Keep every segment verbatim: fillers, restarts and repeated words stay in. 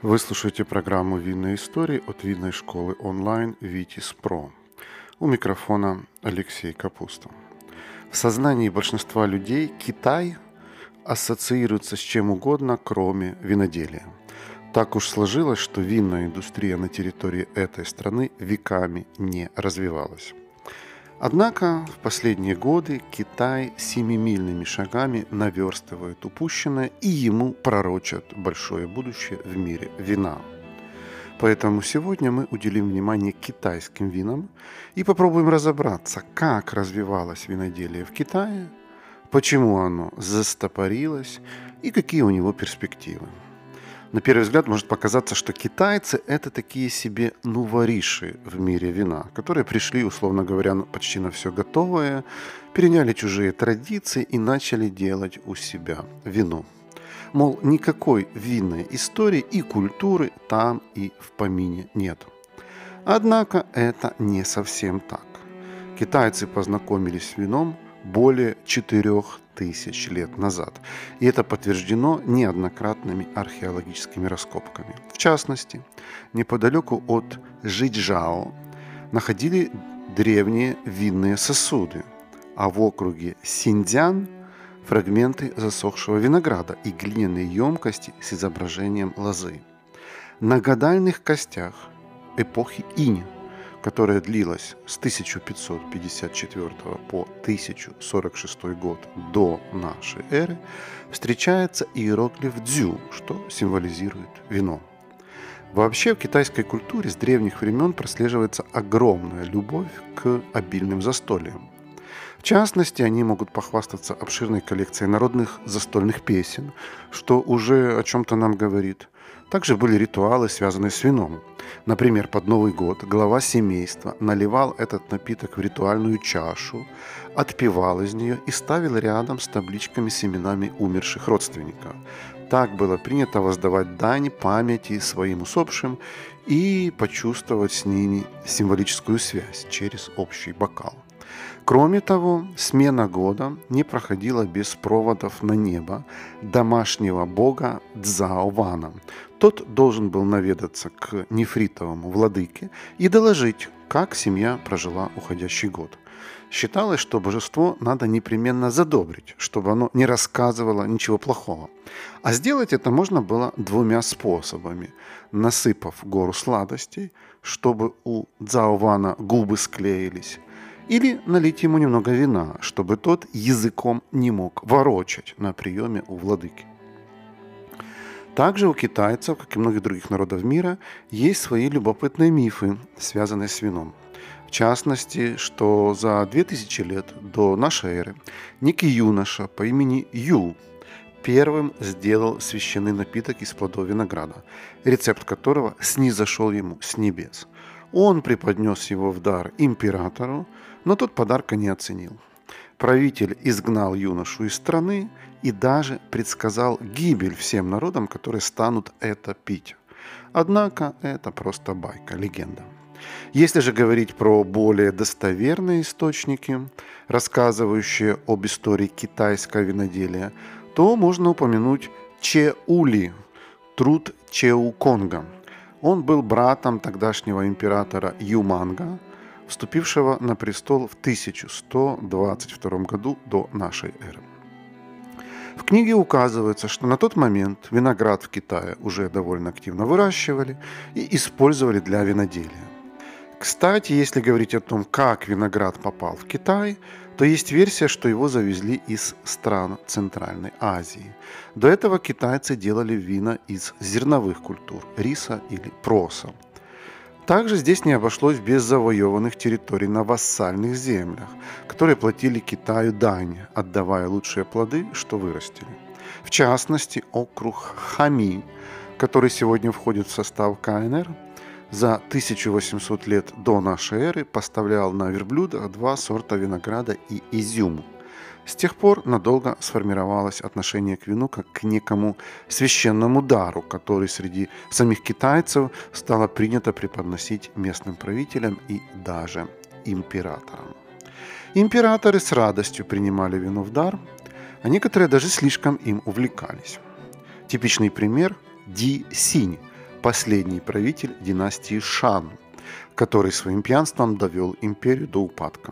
Вы слушаете программу «Винные истории» от винной школы онлайн «Витис Про». У микрофона Алексей Капуста. В сознании большинства людей Китай ассоциируется с чем угодно, кроме виноделия. Так уж сложилось, что винная индустрия на территории этой страны веками не развивалась. Однако в последние годы Китай семимильными шагами наверстывает упущенное, и ему пророчат большое будущее в мире вина. Поэтому сегодня мы уделим внимание китайским винам и попробуем разобраться, как развивалось виноделие в Китае, почему оно застопорилось и какие у него перспективы. На первый взгляд может показаться, что китайцы – это такие себе нувориши в мире вина, которые пришли, условно говоря, почти на все готовое, переняли чужие традиции и начали делать у себя вино. Мол, никакой винной истории и культуры там и в помине нет. Однако это не совсем так. Китайцы познакомились с вином более четырех тысяч лет назад. И это подтверждено неоднократными археологическими раскопками. В частности, неподалеку от Жичжао находили древние винные сосуды, а в округе Синьцзян – фрагменты засохшего винограда и глиняные емкости с изображением лозы. На гадальных костях эпохи Инь, которая длилась с тысяча пятьсот пятьдесят четвёртого по тысяча сорок шестой год до нашей эры, встречается иероглиф дзю, что символизирует вино. Вообще в китайской культуре с древних времен прослеживается огромная любовь к обильным застольям. В частности, они могут похвастаться обширной коллекцией народных застольных песен, что уже о чем-то нам говорит. Также были ритуалы, связанные с вином. Например, под Новый год глава семейства наливал этот напиток в ритуальную чашу, отпивал из нее и ставил рядом с табличками с именами умерших родственников. Так было принято воздавать дань памяти своим усопшим и почувствовать с ними символическую связь через общий бокал. Кроме того, смена года не проходила без проводов на небо домашнего бога Цзао-Вана. Тот должен был наведаться к нефритовому владыке и доложить, как семья прожила уходящий год. Считалось, что божество надо непременно задобрить, чтобы оно не рассказывало ничего плохого. А сделать это можно было двумя способами. Насыпав гору сладостей, чтобы у Цзао-Вана губы склеились, или налить ему немного вина, чтобы тот языком не мог ворочать на приеме у владыки. Также у китайцев, как и многих других народов мира, есть свои любопытные мифы, связанные с вином. В частности, что за две тысячи лет до нашей эры некий юноша по имени Ю первым сделал священный напиток из плодов винограда, рецепт которого снизошел ему с небес. Он преподнес его в дар императору, но тот подарка не оценил. Правитель изгнал юношу из страны и даже предсказал гибель всем народам, которые станут это пить. Однако это просто байка, легенда. Если же говорить про более достоверные источники, рассказывающие об истории китайского виноделия, то можно упомянуть Че Ули, труд Чеу Конга. Он был братом тогдашнего императора Юманга, вступившего на престол в тысяча сто двадцать втором году до нашей эры. В книге указывается, что на тот момент виноград в Китае уже довольно активно выращивали и использовали для виноделия. Кстати, если говорить о том, как виноград попал в Китай, то есть версия, что его завезли из стран Центральной Азии. До этого китайцы делали вина из зерновых культур – риса или проса. Также здесь не обошлось без завоеванных территорий на вассальных землях, которые платили Китаю дань, отдавая лучшие плоды, что вырастили. В частности, округ Хами, который сегодня входит в состав ка эн эр, за тысячу восемьсот лет до нашей эры поставлял на верблюдах два сорта винограда и изюм. С тех пор надолго сформировалось отношение к вину как к некому священному дару, который среди самих китайцев стало принято преподносить местным правителям и даже императорам. Императоры с радостью принимали вино в дар, а некоторые даже слишком им увлекались. Типичный пример – Ди Синь, последний правитель династии Шан, который своим пьянством довел империю до упадка.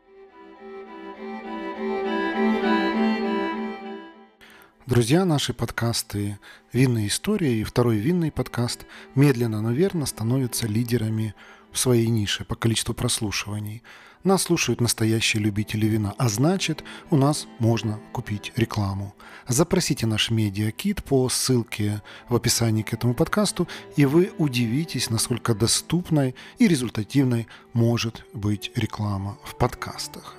Друзья, наши подкасты «Винные истории» и второй винный подкаст медленно, но верно становятся лидерами в своей нише по количеству прослушиваний. Нас слушают настоящие любители вина, а значит, у нас можно купить рекламу. Запросите наш медиакит по ссылке в описании к этому подкасту, и вы удивитесь, насколько доступной и результативной может быть реклама в подкастах.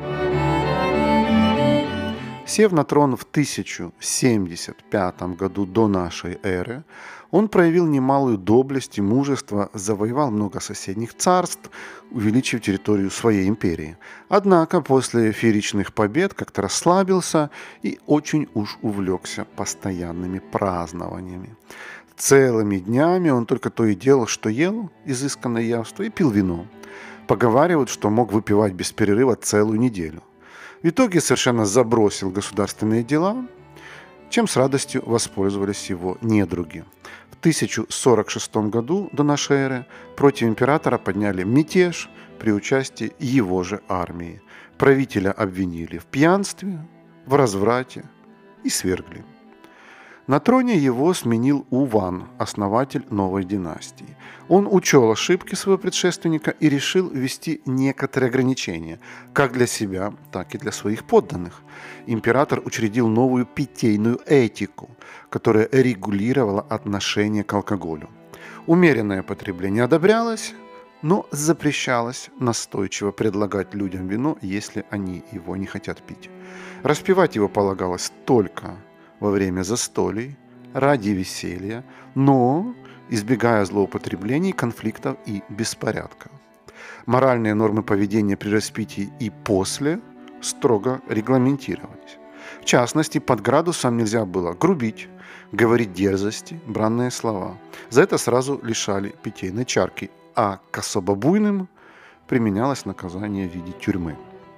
Сев на трон в тысяча семьдесят пятом году до нашей эры, он проявил немалую доблесть и мужество, завоевал много соседних царств, увеличив территорию своей империи. Однако после фееричных побед как-то расслабился и очень уж увлекся постоянными празднованиями. Целыми днями он только то и делал, что ел изысканное явство и пил вино. Поговаривают, что мог выпивать без перерыва целую неделю. В итоге совершенно забросил государственные дела, чем с радостью воспользовались его недруги. В тысяча сорок шестом году до нашей эры против императора подняли мятеж при участии его же армии. Правителя обвинили в пьянстве, в разврате и свергли. На троне его сменил Уван, основатель новой династии. Он учел ошибки своего предшественника и решил ввести некоторые ограничения, как для себя, так и для своих подданных. Император учредил новую питейную этику, которая регулировала отношение к алкоголю. Умеренное потребление одобрялось, но запрещалось настойчиво предлагать людям вино, если они его не хотят пить. Распивать его полагалось только во время застолий, ради веселья, но избегая злоупотреблений, конфликтов и беспорядка. Моральные нормы поведения при распитии и после строго регламентировались. В частности, под градусом нельзя было грубить, говорить дерзости, бранные слова. За это сразу лишали питейной чарки, а к особо буйным применялось наказание в виде тюрьмы.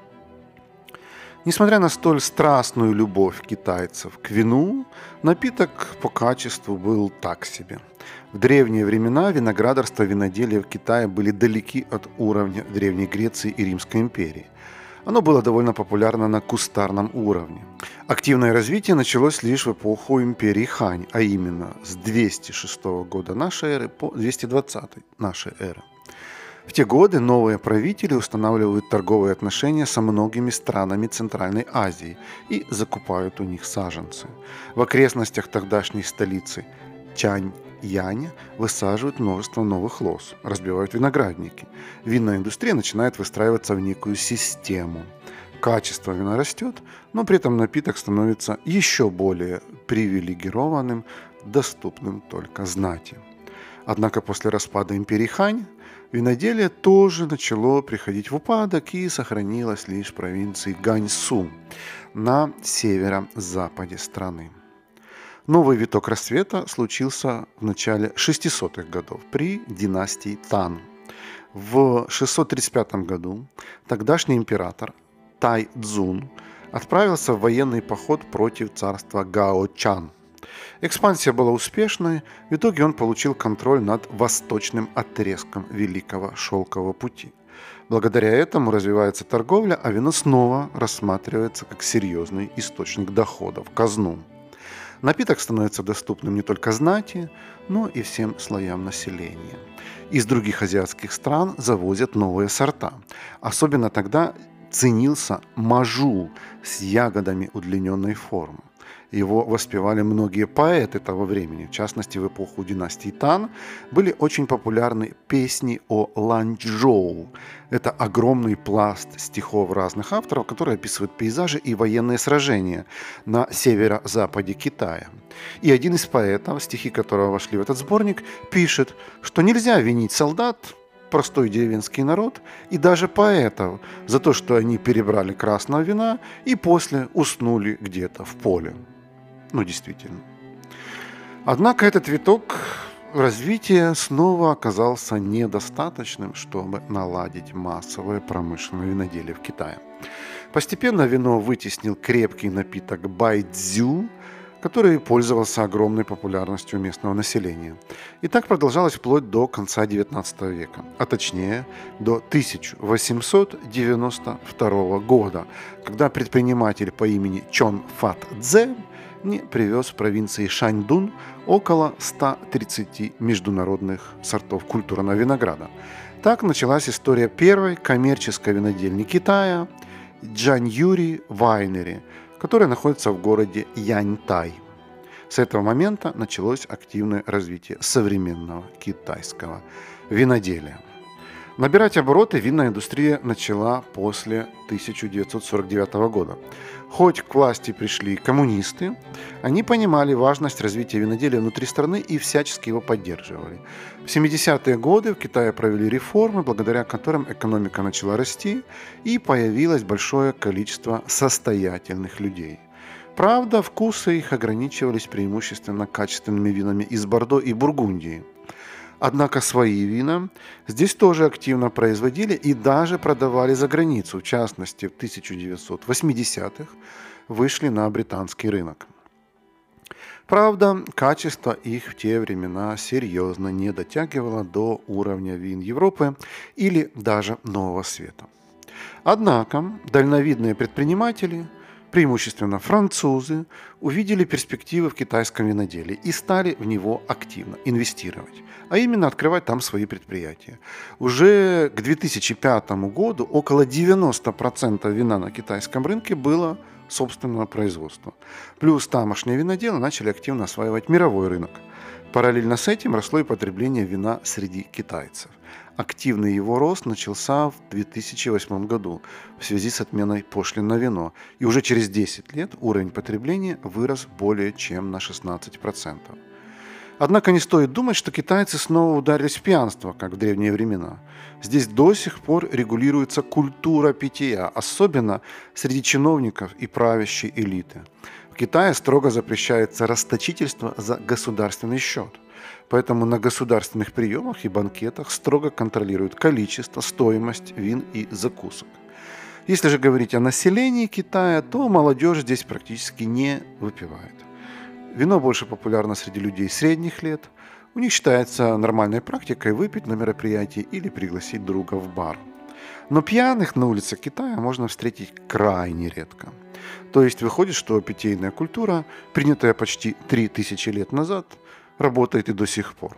Несмотря на столь страстную любовь китайцев к вину, напиток по качеству был так себе. В древние времена виноградарство и виноделие в Китае были далеки от уровня Древней Греции и Римской империи. Оно было довольно популярно на кустарном уровне. Активное развитие началось лишь в эпоху империи Хань, а именно с двести шестого года нашей эры по двести двадцатый нашей эры. В те годы новые правители устанавливают торговые отношения со многими странами Центральной Азии и закупают у них саженцы. В окрестностях тогдашней столицы Тянь-Янь высаживают множество новых лоз, разбивают виноградники. Винная индустрия начинает выстраиваться в некую систему. Качество вина растет, но при этом напиток становится еще более привилегированным, доступным только знати. Однако после распада империи Хань виноделие тоже начало приходить в упадок и сохранилось лишь в провинции Ганьсу на северо-западе страны. Новый виток расцвета случился в начале шестисотых годов при династии Тан. В шестьсот тридцать пятом году тогдашний император Тайцзун отправился в военный поход против царства Гаочан. Экспансия была успешной, в итоге он получил контроль над восточным отрезком Великого Шелкового пути. Благодаря этому развивается торговля, а вино снова рассматривается как серьезный источник дохода в казну. Напиток становится доступным не только знати, но и всем слоям населения. Из других азиатских стран завозят новые сорта. Особенно тогда ценился мажу с ягодами удлиненной формы. Его воспевали многие поэты того времени. В частности, в эпоху династии Тан были очень популярны песни о Ланчжоу. Это огромный пласт стихов разных авторов, которые описывают пейзажи и военные сражения на северо-западе Китая. И один из поэтов, стихи которого вошли в этот сборник, пишет, что нельзя винить солдат, простой деревенский народ и даже поэтов за то, что они перебрали красного вина и после уснули где-то в поле. Ну, действительно. Однако этот виток развития снова оказался недостаточным, чтобы наладить массовое промышленное виноделие в Китае. Постепенно вино вытеснил крепкий напиток байцзю, который пользовался огромной популярностью у местного населения. И так продолжалось вплоть до конца девятнадцатого века, а точнее до тысяча восемьсот девяносто второго года, когда предприниматель по имени Чон Фат Цзэ не привез в провинции Шаньдун около ста тридцати международных сортов культурного винограда. Так началась история первой коммерческой винодельни Китая Джаньюри Вайнери, которая находится в городе Яньтай. С этого момента началось активное развитие современного китайского виноделия. Набирать обороты винная индустрия начала после тысяча девятьсот сорок девятого года. Хоть к власти пришли коммунисты, они понимали важность развития виноделия внутри страны и всячески его поддерживали. В семидесятые годы в Китае провели реформы, благодаря которым экономика начала расти и появилось большое количество состоятельных людей. Правда, вкусы их ограничивались преимущественно качественными винами из Бордо и Бургундии. Однако свои вина здесь тоже активно производили и даже продавали за границу. В частности, в тысяча девятьсот восьмидесятых вышли на британский рынок. Правда, качество их в те времена серьезно не дотягивало до уровня вин Европы или даже Нового Света. Однако дальновидные предприниматели, преимущественно французы, увидели перспективы в китайском виноделии и стали в него активно инвестировать, а именно открывать там свои предприятия. Уже к две тысячи пятому году около девяноста процентов вина на китайском рынке было собственного производства. Плюс тамошние виноделы начали активно осваивать мировой рынок. Параллельно с этим росло и потребление вина среди китайцев. Активный его рост начался в две тысячи восьмом году в связи с отменой пошлин на вино, и уже через десять лет уровень потребления вырос более чем на шестнадцать процентов. Однако не стоит думать, что китайцы снова ударились в пьянство, как в древние времена. Здесь до сих пор регулируется культура питья, особенно среди чиновников и правящей элиты. В Китае строго запрещается расточительство за государственный счет. Поэтому на государственных приемах и банкетах строго контролируют количество, стоимость вин и закусок. Если же говорить о населении Китая, то молодежь здесь практически не выпивает. Вино больше популярно среди людей средних лет. У них считается нормальной практикой выпить на мероприятии или пригласить друга в бар. Но пьяных на улицах Китая можно встретить крайне редко. То есть выходит, что питейная культура, принятая почти три тысячи лет назад, работает и до сих пор.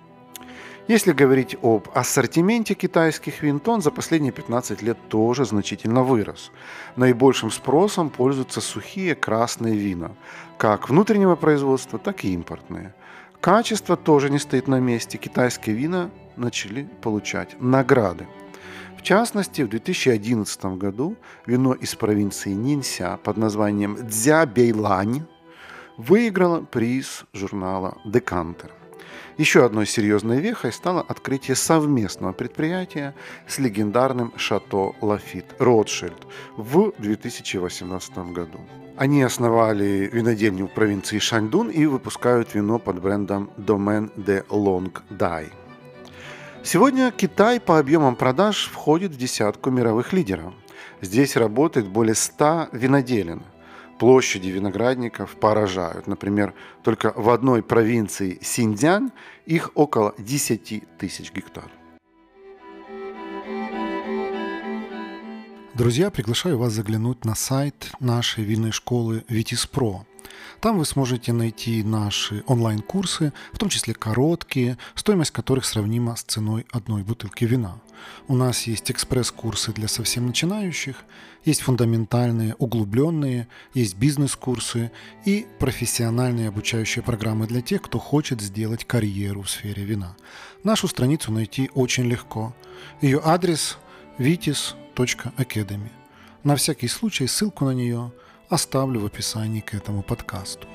Если говорить об ассортименте китайских вин, то он за последние пятнадцать лет тоже значительно вырос. Наибольшим спросом пользуются сухие красные вина, как внутреннего производства, так и импортные. Качество тоже не стоит на месте. Китайские вина начали получать награды. В частности, в две тысячи одиннадцатом году вино из провинции Нинся под названием Цзябэйлань выиграло приз журнала «Декантер». Еще одной серьезной вехой стало открытие совместного предприятия с легендарным Шато Лафит Ротшильд в две тысячи восемнадцатом году. Они основали винодельню в провинции Шаньдун и выпускают вино под брендом Domaine de Longue Dai. Сегодня Китай по объемам продаж входит в десятку мировых лидеров. Здесь работает более ста виноделин. Площади виноградников поражают. Например, только в одной провинции Синьцзянь их около десять тысяч гектар. Друзья, приглашаю вас заглянуть на сайт нашей винной школы Vitis Pro. Там вы сможете найти наши онлайн-курсы, в том числе короткие, стоимость которых сравнима с ценой одной бутылки вина. У нас есть экспресс-курсы для совсем начинающих, есть фундаментальные, углубленные, есть бизнес-курсы и профессиональные обучающие программы для тех, кто хочет сделать карьеру в сфере вина. Нашу страницу найти очень легко. Ее адрес vitis точка academy. На всякий случай ссылку на нее оставлю в описании к этому подкасту.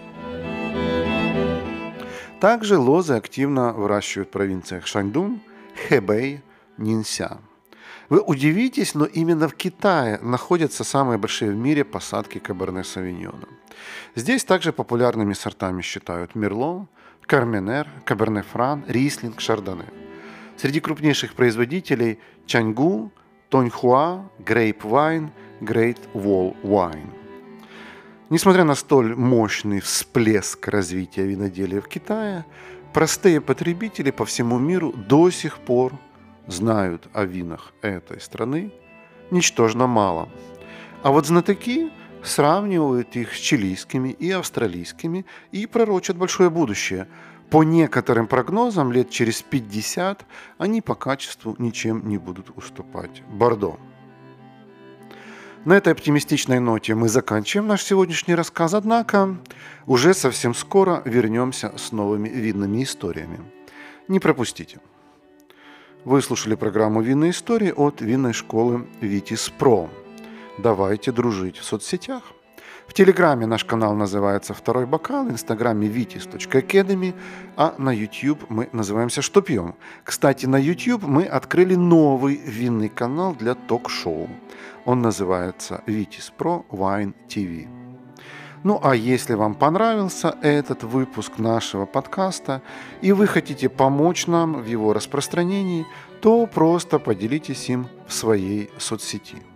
Также лозы активно выращивают в провинциях Шаньдун, Хэбэй, Нинся. Вы удивитесь, но именно в Китае находятся самые большие в мире посадки Каберне Савиньона. Здесь также популярными сортами считают Мерло, Карменер, Каберне Фран, Рислинг, Шардоне. Среди крупнейших производителей Чаньгу, Тоньхуа, Грейп Вайн, Грейт Волл Вайн. Несмотря на столь мощный всплеск развития виноделия в Китае, простые потребители по всему миру до сих пор знают о винах этой страны ничтожно мало. А вот знатоки сравнивают их с чилийскими и австралийскими и пророчат большое будущее. По некоторым прогнозам, лет через пятьдесят они по качеству ничем не будут уступать Бордо. На этой оптимистичной ноте мы заканчиваем наш сегодняшний рассказ, однако уже совсем скоро вернемся с новыми винными историями. Не пропустите. Вы слушали программу «Винные истории» от винной школы Vitis Pro. Давайте дружить в соцсетях. В Телеграме наш канал называется «Второй бокал», в Инстаграме vitis точка academy, а на YouTube мы называемся «Что пьем?». Кстати, на YouTube мы открыли новый винный канал для ток-шоу. Он называется Vitis Pro Wine ти ви. Ну а если вам понравился этот выпуск нашего подкаста и вы хотите помочь нам в его распространении, то просто поделитесь им в своей соцсети.